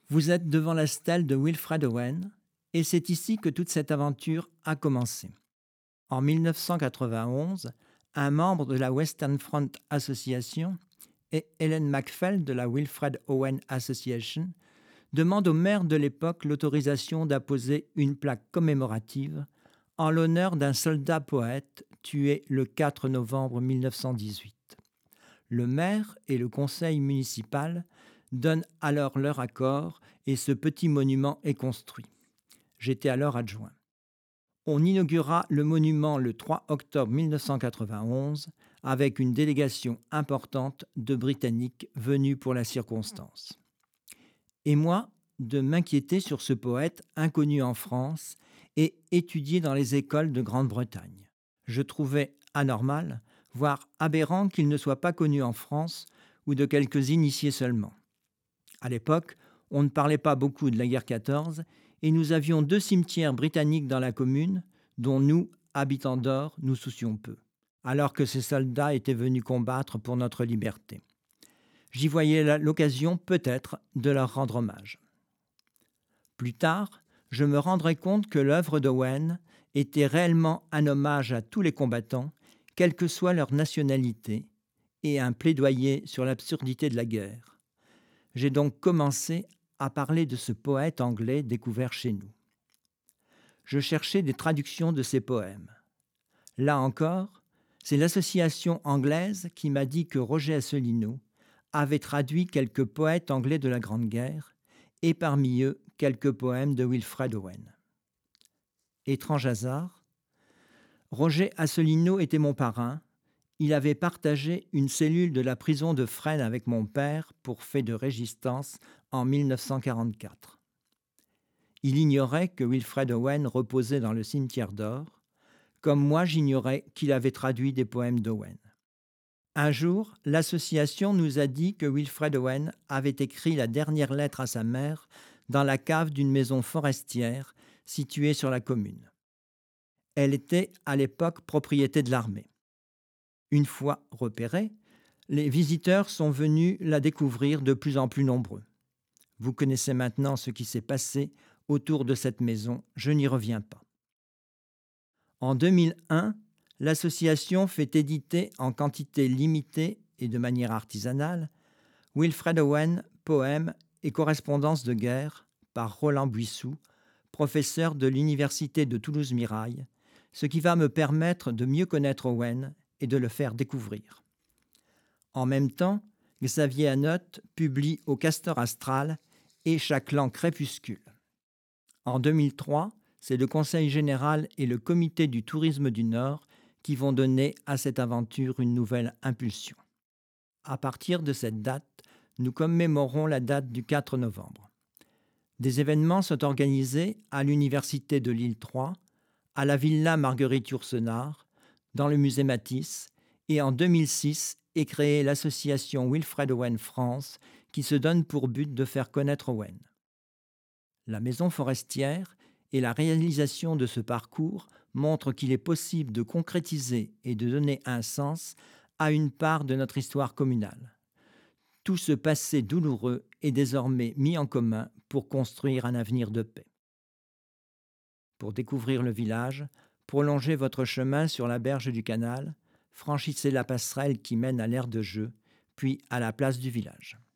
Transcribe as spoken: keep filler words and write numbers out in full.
Vous êtes devant la stèle de Wilfred Owen et c'est ici que toute cette aventure a commencé. En mille neuf cent quatre-vingt-onze, un membre de la Western Front Association et Helen Macfell de la Wilfred Owen Association demandent au maire de l'époque l'autorisation d'apposer une plaque commémorative en l'honneur d'un soldat poète tué le quatre novembre mille neuf cent dix-huit. Le maire et le conseil municipal donnent alors leur accord et ce petit monument est construit. J'étais alors adjoint. On inaugura le monument le trois octobre mille neuf cent quatre-vingt-onze avec une délégation importante de Britanniques venus pour la circonstance. Et moi, de m'inquiéter sur ce poète inconnu en France et étudié dans les écoles de Grande-Bretagne. Je trouvais anormal, voire aberrant qu'il ne soit pas connu en France ou de quelques initiés seulement. À l'époque, on ne parlait pas beaucoup de la guerre quatorze et nous avions deux cimetières britanniques dans la commune dont nous, habitants d'Or, nous soucions peu, alors que ces soldats étaient venus combattre pour notre liberté. J'y voyais l'occasion peut-être de leur rendre hommage. Plus tard, je me rendrai compte que l'œuvre d'Owen était réellement un hommage à tous les combattants, quelle que soit leur nationalité, et un plaidoyer sur l'absurdité de la guerre. J'ai donc commencé à parler de ce poète anglais découvert chez nous. Je cherchais des traductions de ses poèmes. Là encore, c'est l'association anglaise qui m'a dit que Roger Asselineau avait traduit quelques poètes anglais de la Grande Guerre, et parmi eux quelques poèmes de Wilfred Owen. Étrange hasard, Roger Asselineau était mon parrain. Il avait partagé une cellule de la prison de Fresnes avec mon père pour fait de résistance en mille neuf cent quarante-quatre. Il ignorait que Wilfred Owen reposait dans le cimetière d'Or, comme moi j'ignorais qu'il avait traduit des poèmes d'Owen. Un jour, l'association nous a dit que Wilfred Owen avait écrit la dernière lettre à sa mère dans la cave d'une maison forestière située sur la commune. Elle était à l'époque propriété de l'armée. Une fois repérée, les visiteurs sont venus la découvrir de plus en plus nombreux. Vous connaissez maintenant ce qui s'est passé autour de cette maison, je n'y reviens pas. En deux mille un, l'association fait éditer en quantité limitée et de manière artisanale Wilfred Owen, poèmes et correspondances de guerre par Roland Buissou, professeur de l'Université de Toulouse-Mirail, ce qui va me permettre de mieux connaître Owen et de le faire découvrir. En même temps, Xavier Hanotte publie Au Castor Astral et Chaclan Crépuscule. En deux mille trois, c'est le Conseil général et le Comité du tourisme du Nord qui vont donner à cette aventure une nouvelle impulsion. À partir de cette date, nous commémorons la date du quatre novembre. Des événements sont organisés à l'Université de Lille trois, à la Villa Marguerite Yourcenar, dans le musée Matisse, et en deux mille six est créée l'association Wilfred Owen France qui se donne pour but de faire connaître Owen. La maison forestière et la réalisation de ce parcours montrent qu'il est possible de concrétiser et de donner un sens à une part de notre histoire communale. Tout ce passé douloureux est désormais mis en commun pour construire un avenir de paix. Pour découvrir le village, prolongez votre chemin sur la berge du canal, franchissez la passerelle qui mène à l'aire de jeu, puis à la place du village.